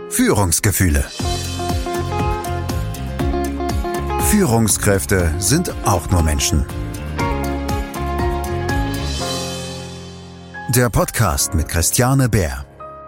Führungsgefühle. Führungskräfte sind auch nur Menschen. Der Podcast mit Christiane Beer.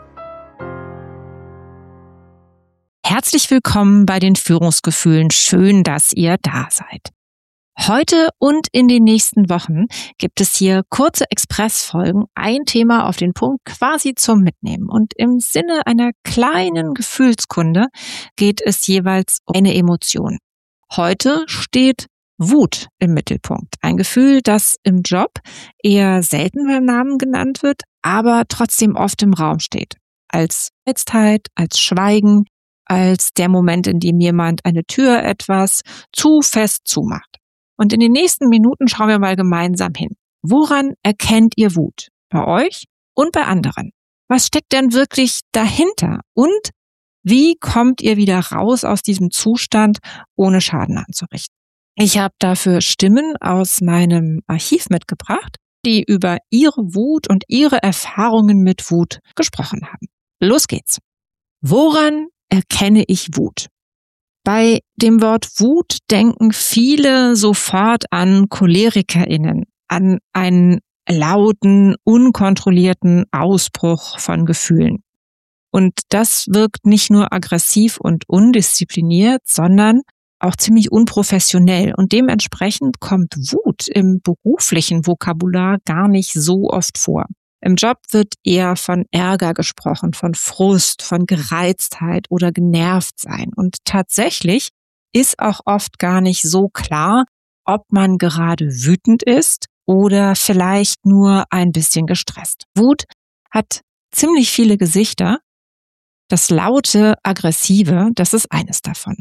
Herzlich willkommen bei den Führungsgefühlen. Schön, dass ihr da seid. Heute und in den nächsten Wochen gibt es hier kurze Expressfolgen, ein Thema auf den Punkt quasi zum Mitnehmen. Und im Sinne einer kleinen Gefühlskunde geht es jeweils um eine Emotion. Heute steht Wut im Mittelpunkt. Ein Gefühl, das im Job eher selten beim Namen genannt wird, aber trotzdem oft im Raum steht. Als Verletztheit, als Schweigen, als der Moment, in dem jemand eine Tür etwas zu fest zumacht. Und in den nächsten Minuten schauen wir mal gemeinsam hin. Woran erkennt ihr Wut? Bei euch und bei anderen? Was steckt denn wirklich dahinter? Und wie kommt ihr wieder raus aus diesem Zustand, ohne Schaden anzurichten? Ich habe dafür Stimmen aus meinem Archiv mitgebracht, die über ihre Wut und ihre Erfahrungen mit Wut gesprochen haben. Los geht's. Woran erkenne ich Wut? Bei dem Wort Wut denken viele sofort an CholerikerInnen, an einen lauten, unkontrollierten Ausbruch von Gefühlen. Und das wirkt nicht nur aggressiv und undiszipliniert, sondern auch ziemlich unprofessionell. Und dementsprechend kommt Wut im beruflichen Vokabular gar nicht so oft vor. Im Job wird eher von Ärger gesprochen, von Frust, von Gereiztheit oder genervt sein. Und tatsächlich ist auch oft gar nicht so klar, ob man gerade wütend ist oder vielleicht nur ein bisschen gestresst. Wut hat ziemlich viele Gesichter. Das laute, aggressive, das ist eines davon.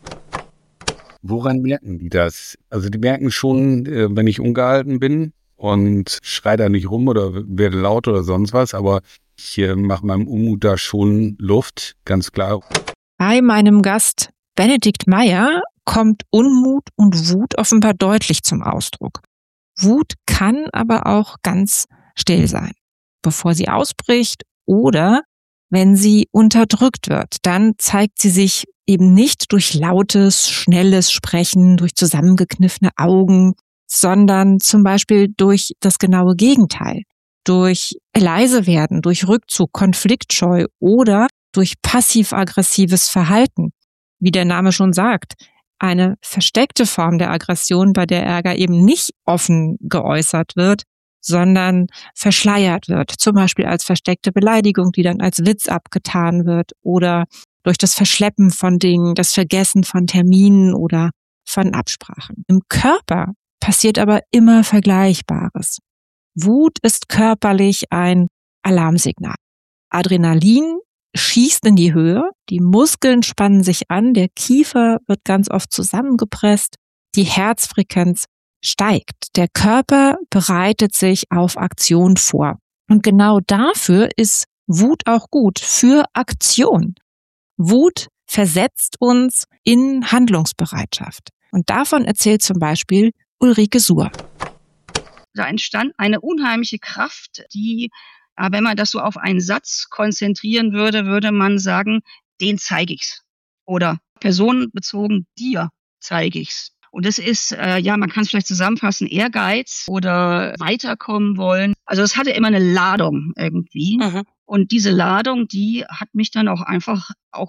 Woran merken die das? Also die merken schon, wenn ich ungehalten bin und schrei da nicht rum oder werde laut oder sonst was, aber ich mache meinem Unmut da schon Luft, ganz klar. Bei meinem Gast Benedikt Meyer kommt Unmut und Wut offenbar deutlich zum Ausdruck. Wut kann aber auch ganz still sein, bevor sie ausbricht oder wenn sie unterdrückt wird. Dann zeigt sie sich eben nicht durch lautes, schnelles Sprechen, durch zusammengekniffene Augen, sondern zum Beispiel durch das genaue Gegenteil, durch leise werden, durch Rückzug, Konfliktscheu oder durch passiv-aggressives Verhalten. Wie der Name schon sagt, eine versteckte Form der Aggression, bei der Ärger eben nicht offen geäußert wird, sondern verschleiert wird, zum Beispiel als versteckte Beleidigung, die dann als Witz abgetan wird oder durch das Verschleppen von Dingen, das Vergessen von Terminen oder von Absprachen. Im Körper passiert aber immer Vergleichbares. Wut ist körperlich ein Alarmsignal. Adrenalin schießt in die Höhe, die Muskeln spannen sich an, der Kiefer wird ganz oft zusammengepresst, die Herzfrequenz steigt. Der Körper bereitet sich auf Aktion vor. Und genau dafür ist Wut auch gut, für Aktion. Wut versetzt uns in Handlungsbereitschaft. Und davon erzählt zum Beispiel Ulrike Suhr. Da entstand eine unheimliche Kraft, die, wenn man das so auf einen Satz konzentrieren würde, würde man sagen, den zeige ich's. Oder personenbezogen, dir zeige ich's. Und das ist, man kann es vielleicht zusammenfassen, Ehrgeiz oder weiterkommen wollen. Also es hatte immer eine Ladung irgendwie. Mhm. Und diese Ladung, die hat mich dann auch einfach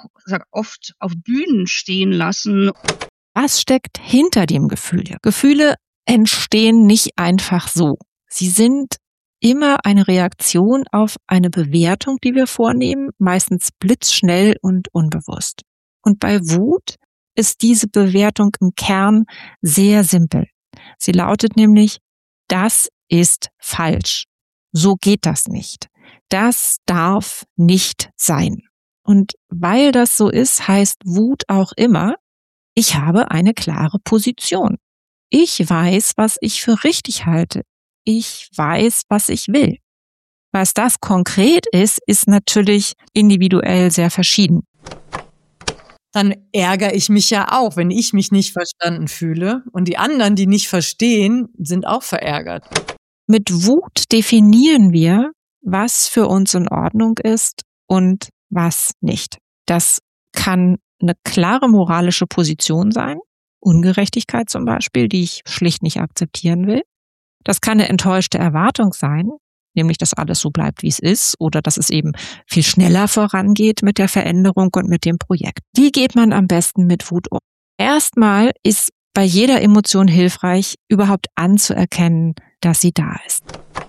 oft auf Bühnen stehen lassen. Was steckt hinter dem Gefühl? Gefühle entstehen nicht einfach so. Sie sind immer eine Reaktion auf eine Bewertung, die wir vornehmen, meistens blitzschnell und unbewusst. Und bei Wut ist diese Bewertung im Kern sehr simpel. Sie lautet nämlich, das ist falsch. So geht das nicht. Das darf nicht sein. Und weil das so ist, heißt Wut auch immer, ich habe eine klare Position. Ich weiß, was ich für richtig halte. Ich weiß, was ich will. Was das konkret ist, ist natürlich individuell sehr verschieden. Dann ärgere ich mich ja auch, wenn ich mich nicht verstanden fühle. Und die anderen, die nicht verstehen, sind auch verärgert. Mit Wut definieren wir, was für uns in Ordnung ist und was nicht. Das kann eine klare moralische Position sein, Ungerechtigkeit zum Beispiel, die ich schlicht nicht akzeptieren will. Das kann eine enttäuschte Erwartung sein, nämlich dass alles so bleibt, wie es ist, oder dass es eben viel schneller vorangeht mit der Veränderung und mit dem Projekt. Wie geht man am besten mit Wut um? Erstmal ist bei jeder Emotion hilfreich, überhaupt anzuerkennen, dass sie da ist.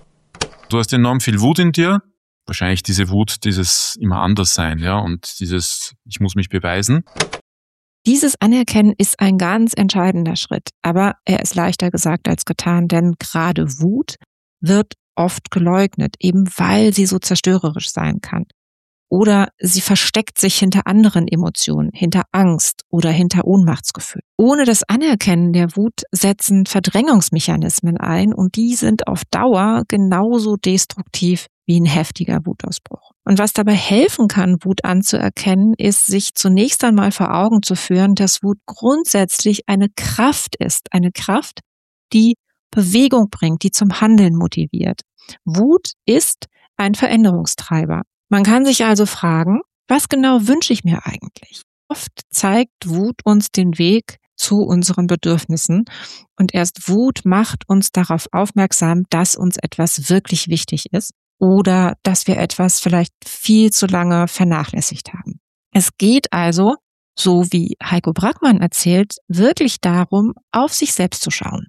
Du hast enorm viel Wut in dir. Wahrscheinlich diese Wut, dieses immer anders sein, ja, und dieses ich muss mich beweisen. Dieses Anerkennen ist ein ganz entscheidender Schritt, aber er ist leichter gesagt als getan, denn gerade Wut wird oft geleugnet, eben weil sie so zerstörerisch sein kann. Oder sie versteckt sich hinter anderen Emotionen, hinter Angst oder hinter Ohnmachtsgefühl. Ohne das Anerkennen der Wut setzen Verdrängungsmechanismen ein und die sind auf Dauer genauso destruktiv wie ein heftiger Wutausbruch. Und was dabei helfen kann, Wut anzuerkennen, ist, sich zunächst einmal vor Augen zu führen, dass Wut grundsätzlich eine Kraft ist. Eine Kraft, die Bewegung bringt, die zum Handeln motiviert. Wut ist ein Veränderungstreiber. Man kann sich also fragen, was genau wünsche ich mir eigentlich? Oft zeigt Wut uns den Weg zu unseren Bedürfnissen und erst Wut macht uns darauf aufmerksam, dass uns etwas wirklich wichtig ist oder dass wir etwas vielleicht viel zu lange vernachlässigt haben. Es geht also, so wie Heiko Brackmann erzählt, wirklich darum, auf sich selbst zu schauen.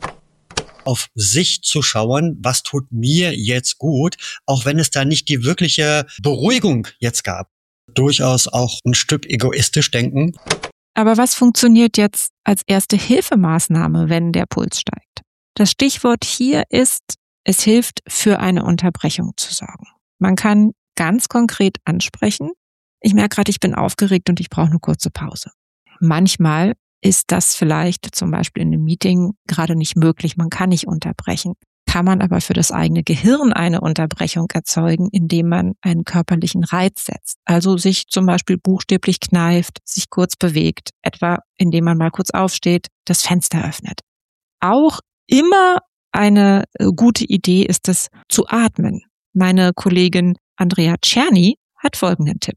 Auf sich zu schauen, was tut mir jetzt gut, auch wenn es da nicht die wirkliche Beruhigung jetzt gab. Durchaus auch ein Stück egoistisch denken. Aber was funktioniert jetzt als erste Hilfemaßnahme, wenn der Puls steigt? Das Stichwort hier ist, es hilft, für eine Unterbrechung zu sorgen. Man kann ganz konkret ansprechen, ich merke gerade, ich bin aufgeregt und ich brauche eine kurze Pause. Manchmal ist das vielleicht zum Beispiel in einem Meeting gerade nicht möglich. Man kann nicht unterbrechen. Kann man aber für das eigene Gehirn eine Unterbrechung erzeugen, indem man einen körperlichen Reiz setzt. Also sich zum Beispiel buchstäblich kneift, sich kurz bewegt, etwa indem man mal kurz aufsteht, das Fenster öffnet. Auch immer eine gute Idee ist es, zu atmen. Meine Kollegin Andrea Czerny hat folgenden Tipp.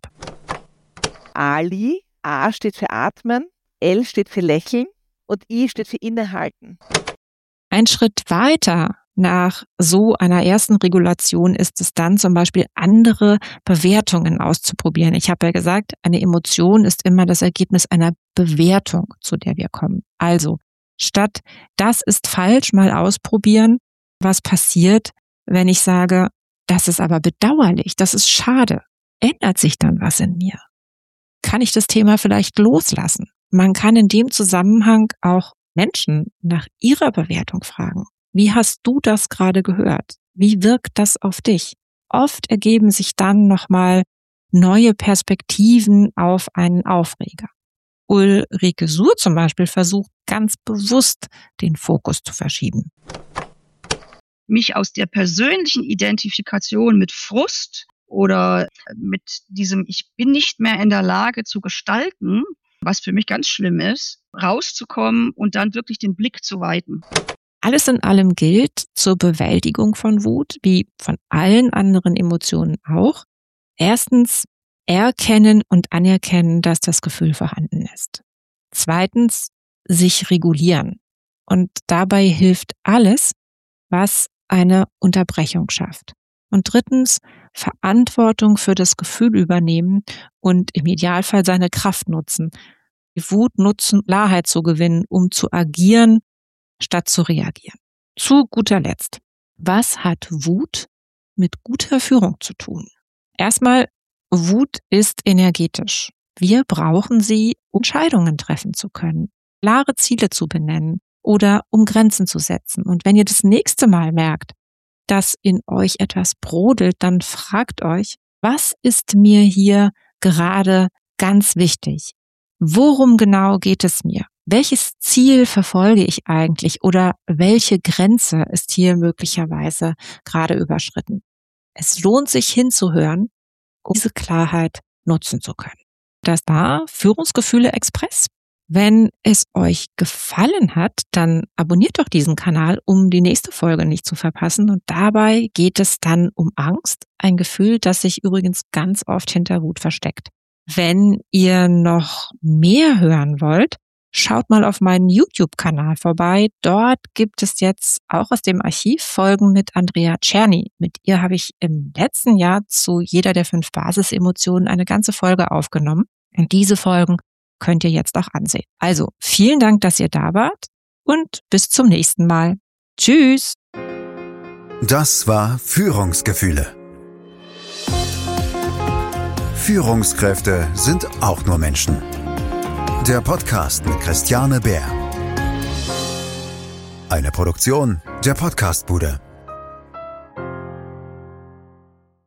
Ali, A steht für atmen, L steht für lächeln und I steht für innehalten. Ein Schritt weiter nach so einer ersten Regulation ist es dann zum Beispiel, andere Bewertungen auszuprobieren. Ich habe ja gesagt, eine Emotion ist immer das Ergebnis einer Bewertung, zu der wir kommen. Also statt das ist falsch, mal ausprobieren, was passiert, wenn ich sage, das ist aber bedauerlich, das ist schade. Ändert sich dann was in mir? Kann ich das Thema vielleicht loslassen? Man kann in dem Zusammenhang auch Menschen nach ihrer Bewertung fragen. Wie hast du das gerade gehört? Wie wirkt das auf dich? Oft ergeben sich dann nochmal neue Perspektiven auf einen Aufreger. Ulrike Suhr zum Beispiel versucht ganz bewusst, den Fokus zu verschieben. Mich aus der persönlichen Identifikation mit Frust oder mit diesem Ich bin nicht mehr in der Lage zu gestalten, was für mich ganz schlimm ist, rauszukommen und dann wirklich den Blick zu weiten. Alles in allem gilt zur Bewältigung von Wut, wie von allen anderen Emotionen auch. Erstens, erkennen und anerkennen, dass das Gefühl vorhanden ist. Zweitens, sich regulieren. Und dabei hilft alles, was eine Unterbrechung schafft. Und drittens, Verantwortung für das Gefühl übernehmen und im Idealfall seine Kraft nutzen. Die Wut nutzen, Klarheit zu gewinnen, um zu agieren, statt zu reagieren. Zu guter Letzt, was hat Wut mit guter Führung zu tun? Erstmal, Wut ist energetisch. Wir brauchen sie, um Entscheidungen treffen zu können, klare Ziele zu benennen oder um Grenzen zu setzen. Und wenn ihr das nächste Mal merkt, dass in euch etwas brodelt, dann fragt euch, was ist mir hier gerade ganz wichtig? Worum genau geht es mir? Welches Ziel verfolge ich eigentlich oder welche Grenze ist hier möglicherweise gerade überschritten? Es lohnt sich hinzuhören, um diese Klarheit nutzen zu können. Das war Führungsgefühle Express. Wenn es euch gefallen hat, dann abonniert doch diesen Kanal, um die nächste Folge nicht zu verpassen. Und dabei geht es dann um Angst, ein Gefühl, das sich übrigens ganz oft hinter Wut versteckt. Wenn ihr noch mehr hören wollt, schaut mal auf meinen YouTube-Kanal vorbei. Dort gibt es jetzt auch aus dem Archiv Folgen mit Andrea Czerny. Mit ihr habe ich im letzten Jahr zu jeder der 5 Basisemotionen eine ganze Folge aufgenommen. Und diese Folgen könnt ihr jetzt auch ansehen. Also, vielen Dank, dass ihr da wart und bis zum nächsten Mal. Tschüss! Das war Führungsgefühle. Führungskräfte sind auch nur Menschen. Der Podcast mit Christiane Bär. Eine Produktion der Podcastbude.